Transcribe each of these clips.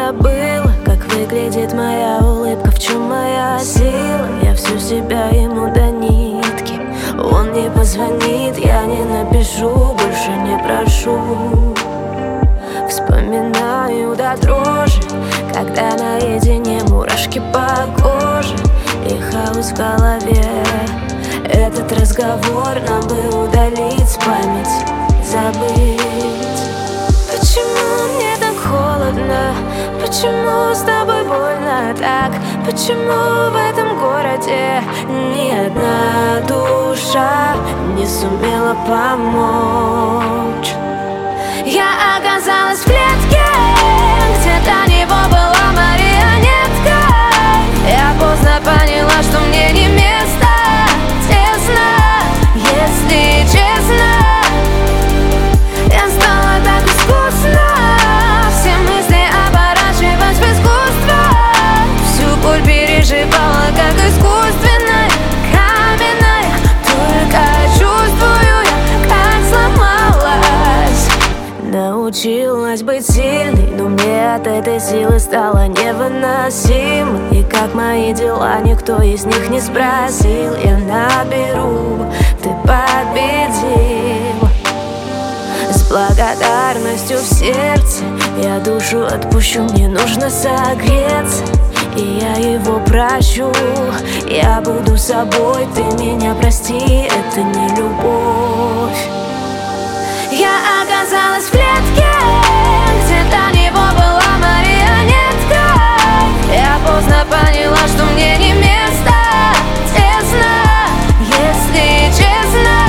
забыла, как выглядит моя улыбка, в чем моя сила. Я всю себя ему до нитки. Он не позвонит, я не напишу, больше не прошу. Вспоминаю до дрожи, когда наедине мурашки по коже и хаос в голове. Этот разговор нам бы удалить с памяти, забыть. Почему мне так холодно? Почему с тобой больно так? Почему в этом городе ни одна душа не сумела помочь? Я оказалась в клетке, где до него была марионетка. Я поздно поняла, что мне не место. Тесно, если честно. Я стала так искусно все мысли оборачивать в искусство. Всю боль переживала, как искусственная, каменная. Только чувствую я, как сломалась. Научилась быть сильной, но мне от этой силы стало невыносимо. И как мои дела, никто из них не спросил. Я наберу, ты победил. С благодарностью в сердце я душу отпущу, мне нужно согреться. И я его прощу, я буду собой, ты меня прости, это не любовь. Я оказалась в клетке, где до него была марионетка. Я поздно поняла, что мне не место. Тесно, если честно.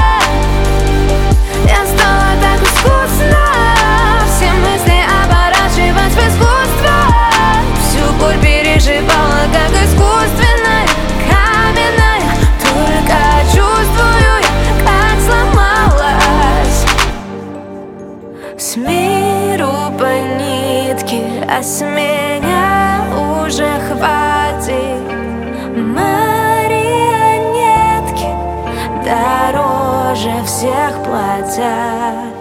Я стала так искусно все мысли оборачивать в искусство. Всю боль переживала, как искусственная, каменная. Только чувствую я, как сломалась. С миру по нитке, а с меня уже хватит. Марионетки дороже всех платят.